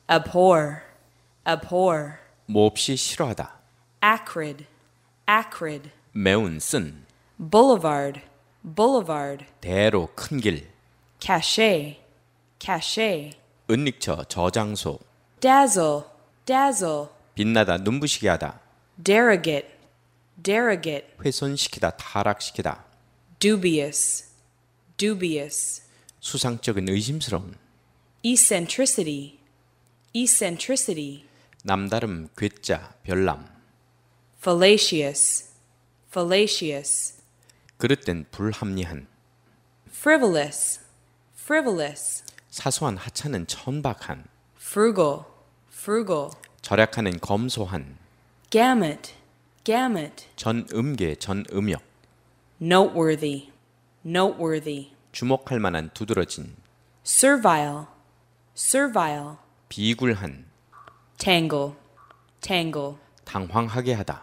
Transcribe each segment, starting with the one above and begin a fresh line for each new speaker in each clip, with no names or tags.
abhor, abhor.
몹시 싫어하다.
Acrid, acrid.
매운 쓴.
Boulevard, boulevard.
대로 큰 길.
Cachet, cachet.
은닉처 저장소.
Dazzle, dazzle.
빛나다 눈부시게 하다.
Derogate, derogate.
훼손시키다 타락시키다.
Dubious, dubious.
수상적인 의심스러운.
Eccentricity, eccentricity.
남다름 괴짜 별남.
Fallacious, fallacious.
그릇된 불합리한.
Frivolous, frivolous.
사소한 하찮은 천박한.
Frugal, frugal.
절약하는 검소한.
Gamut, gamut.
전음계 전음역.
Noteworthy, noteworthy.
주목할 만한 두드러진.
Servile, servile.
비굴한.
Tangle, tangle.
당황하게 하다.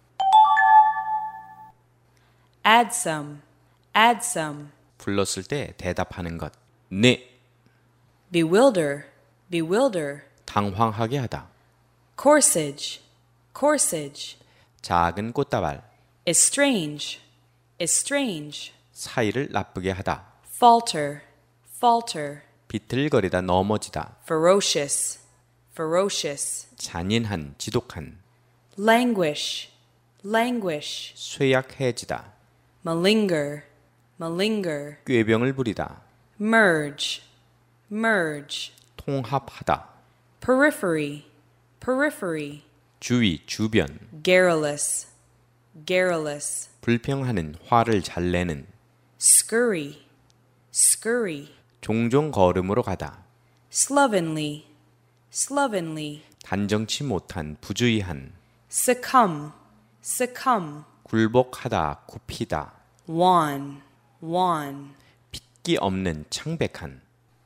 Add some, add some.
불렀을 때 대답하는 것. 네.
Bewilder, bewilder.
당황하게 하다.
Corsage, corsage.
작은 꽃다발.
Estrange, estrange.
사이를 나쁘게 하다.
Falter, falter.
비틀거리다 넘어지다.
Ferocious, ferocious.
잔인한 지독한.
Languish, languish.
쇠약해지다.
Malinger, malinger.
꾀병을 부리다.
Merge, merge.
통합하다.
Periphery, periphery.
주위 주변.
Garrulous, garrulous.
불평하는 화를 잘 내는.
Scurry, scurry.
종종 걸음으로 가다.
Slovenly, slovenly.
단정치 못한 부주의한.
Succumb, succumb.
굴복하다 굽히다.
Wan, wan.
핏기 없는 창백한.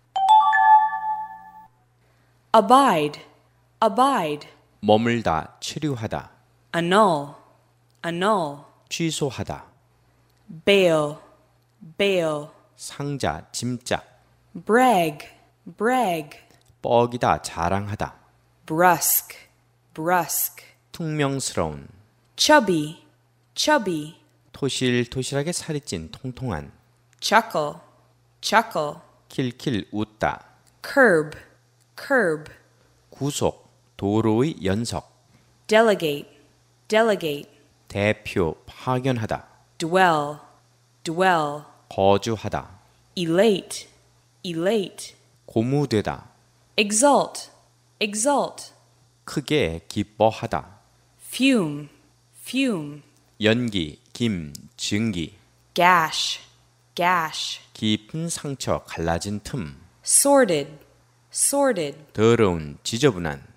Abide, abide.
머물다 치료하다.
Annul, annul.
취소하다.
Bail, bail.
상자 짐작.
Brag, brag.
뻐기다 자랑하다.
Brusque, brusque.
퉁명스러운.
Chubby, chubby.
토실토실하게 살이 찐 통통한.
Chuckle, chuckle.
킬킬 웃다.
Curb, curb.
구속 도로의 연석.
Delegate, delegate.
대표 파견하다.
Dwell, dwell.
거주하다.
Elate, elate.
고무되다.
Exult, exult.
크게 기뻐하다.
Fume, fume.
연기, 김, 증기.
Gash, gash.
깊은 상처 갈라진 틈.
Sordid, sordid.
더러운 지저분한.